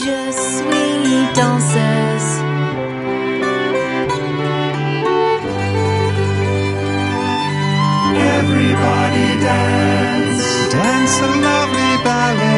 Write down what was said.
Je suis danseuse. Everybody dance. Dance a lovely ballet.